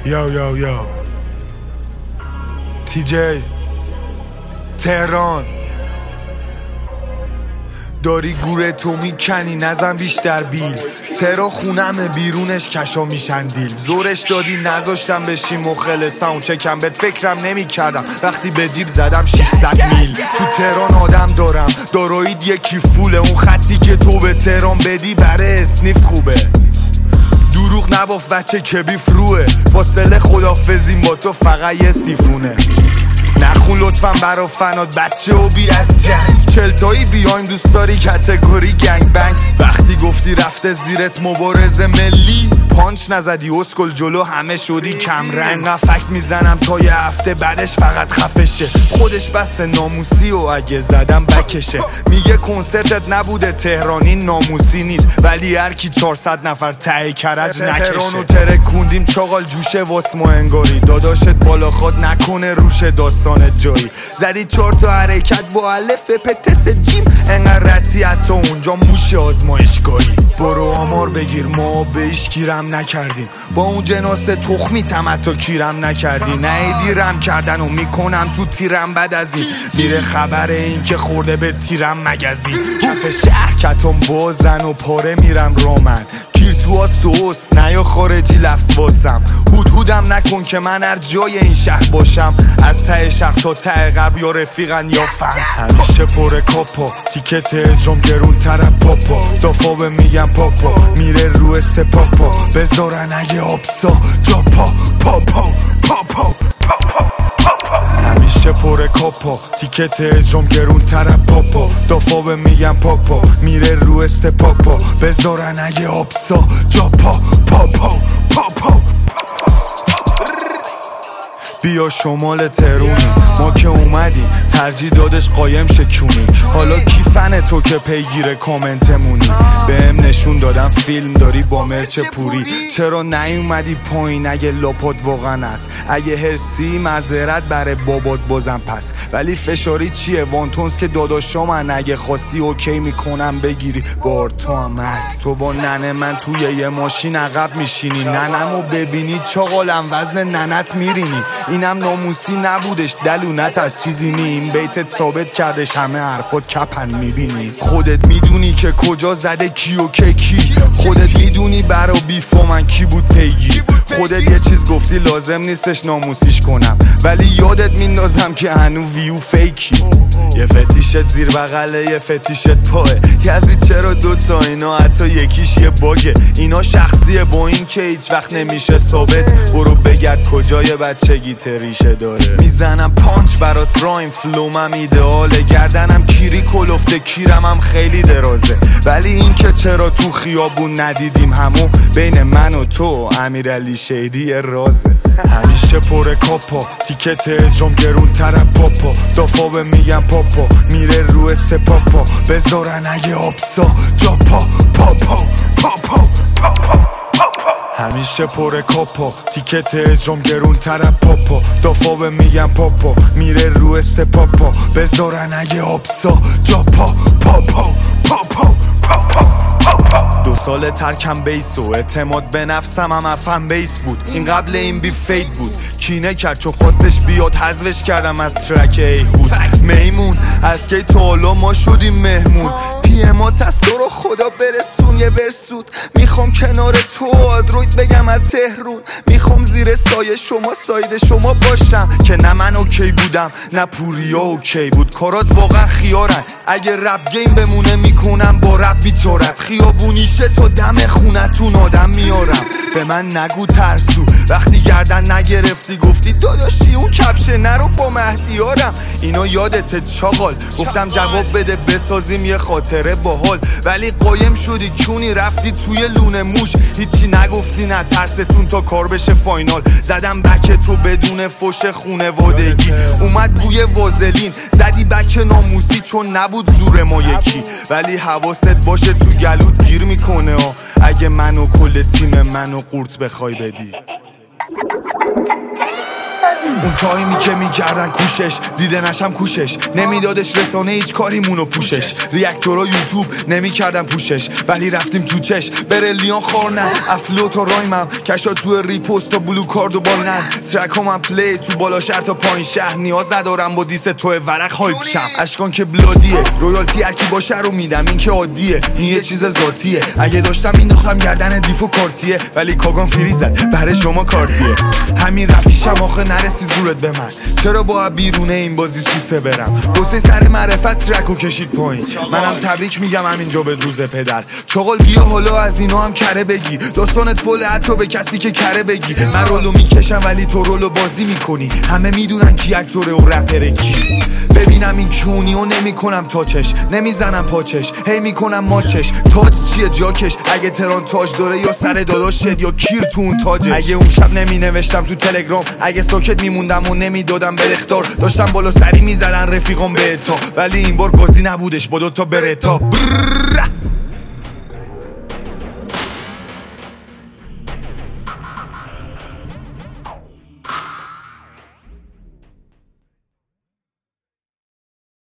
یا TJ تهران داری گوره تو میکنی نزن بیشتر بیل ترا خونم بیرونش کشا میشن دیل زورش دادی نذاشتم بشی مخلصم و چکم بهت فکرم نمی کردم وقتی به جیب زدم 600 میل تو تهران آدم دارم دارایید یکی فوله اون خطی که تو به تهران بدی برای اسنیف خوبه دروغ نباف بچه کبیف روه فاصله خدافزی با تو فقط یه سیفونه نخون لطفا برا فنات بچه و بی از جنگ چلتایی بیایم دوست داری کتگوری گنگ بنگ وقتی گفتی رفته زیرت مبارزه ملی پانچ نزدی اسکل جلو همه شدی کم رنگ فکت میزنم تا یه هفته بعدش فقط خفشه خودش بس ناموسی و اگه زدم بکشه میگه کنسرتت نبوده تهرانی ناموسی نیست ولی هر کی 400 نفر ته کرج نکشه تهرانو ترکوندیم چاقال جوشه واسمو انگاری داداشت بالا خود نکنه روش داستانت جایی زدی 4 تا حرکت با الف پتس جیم انقدر رتی حتی اونجا موش آزمایشگاهی برو آمار بگیر ما به ایش گیرم نکردیم با اون جناس تخمی تمتا کیرم نکردی نه دیرم کردن و میکنم تو تیرم بعد از این میره خبر این که خورده به تیرم مگزین کف شهر کتم بازن و پاره میرم رامن کیر تو آست و است نه یا خارجی لفظ واسم هودم نکن که من هر جای این شهر باشم از ته شهر تا ته غرب یا رفیقن یا فهم همیشه پر کاپا تیکت اجرام گرون طرف پاپا دافا میگم پاپا میره رو استپاپا بذارن اگه آبسا جا پاپا همیشه پر کاپا تیکت اجرام گرون طرف پاپا دافا میگم پاپا میره رو استپاپا بذارن اگه آبسا جا پاپا بیا شمال تهرونی ما که اومدیم ترجیح دادش قایم شکونی حالا کی فن تو که پیگیر کامنتمونی بهم نشون دادم فیلم داری با مرچ پوری چرا نیومدی پایین اگه لاپات واقعا است اگه هرسی معذرت برای بابات بازم پس ولی فشاری چیه وانتونز که داداشا من اگه خواستی اوکی میکنم بگیری بار تو هم عکس تو با ننه من توی یه ماشین عقب میشینی ننمو ببینی چاقالم وزن ننت میرینی اینم ناموسی نبودش دلونت از چیزی نیم بیتت ثابت کردش همه حرفات کپن میبینی خودت میدونی که کجا زده کی و کی خودت میدونی برا بیفا من کی بود پیگیر خودت یه چیز گفتی لازم نیستش ناموسیش کنم ولی یادت میندازم که هنو ویو فیکی یه فتیشت زیر بغله یه فتیشت پاه یزید چرا دوتا اینا حتی یکیش یه باگه اینا شخصیه با این که هیچ وقت نمیشه ثابت برو بگرد کجای بچگی ریشه داره میزنم پانچ برات رایم فلومم ایدئاله گردنم کیری کلفته کیرم هم خیلی درازه ولی این که چرا تو خیابون ندیدیم همو بین من و تو امیرعلی شیدی رازه همیشه پر کاپا تیکت اجرام گرون طرف پاپا دافا میگم پاپا میره رو استپاپا بذارن اگه آبسا جا پاپا همیشه پر کاپا تیکت اجرام گرون طرف پاپا دافا میگم پاپا میره رو استپاپا بذارن اگه آبسا جا پاپا 2 سال ترکم بیس و اعتماد به نفسم هم افهم بیس بود این قبل این بی فید بود کینه کرد چون خواستش بیاد حذفش کردم از ترک ایهود میمون از کی تا حالا ما شدیم مهمون پیمات از تو رو خدا برسون یه ورسود میخوام کنار تو آدروید بگم از تهرون میخوام زیر سایه شما ساید شما باشم که نه من اوکی بودم نه پوریا اوکی بود کارات واقعا خیارن اگه رپ گیم بمونه میکنم با رپ بیچارت خیابونیشه تو دم خونتون آدم میارم به من نگو ترسو وقتی گردن نگرفتی گفتی داداشی اون کپشه نرو با مهدیارم اینا یادت چاقال گفتم جواب بده بسازیم یه خاطره باحال ولی قایم شدی کونی رفتی توی لونه موش هیچی نگفتی نه ترستون تا کار بشه فاینال زدم بک تو بدون فوش خونوادگی اومد بوی وازلین زدی بک ناموسی چون نبود زور ما یکی ولی حواست باشه تو گلوت گیر میکنه اگه منو کل تیم منو قورت بخوای بدی اون تایمی که میکردن کوشش دیده نشم کوشش نمیدادش رسانه هیچ کاریمونو پوشش ریاکتورا یوتیوب نمیکردن پوشش ولی رفتیم تو چش برلیان خورنن افلوت و رایمم کشا تو ریپوست و بلو کارد و باینن ترک هم پلی تو بالا شهر تا پایین شهر نیاز ندارم با دیس تو ورق هایپ شم اشکان که بلادیه رویالتی هرکی باشه رو میدم این که عادیه این یه چیز ذاتیه اگه داشتم مینداختم گردن دیفو کارتیه ولی کاگان فری زد برای شما کارتیه همین رپیشم آخه نرسید زورت به من چرا با بیرونه این بازی سوسه برم حسین سر معرفت ترکو کشید پایین منم تبریک میگم همینجا به روز پدر چغل بیا حالا از اینا هم کره بگی داستانت فول حتی به کسی که کره بگی من رولو میکشم ولی تو رولو بازی میکنی همه میدونن کی اکتوره و رپره کی ببینم این کونی و نمیکنم تاچش نمیزنم پاچش هی میکنم ماچش تاج چیه جاکش اگه تران تاج داره یا سر داداشت یا کیر تو اون تاجش اگه اون شب نمی نوشتم تو تلگرام اگه ساکت میموندم و نمیدادم به اختار داشتم بالا سری میزدن رفیقام به اتا ولی این بار گازی نبودش با دوتا برتا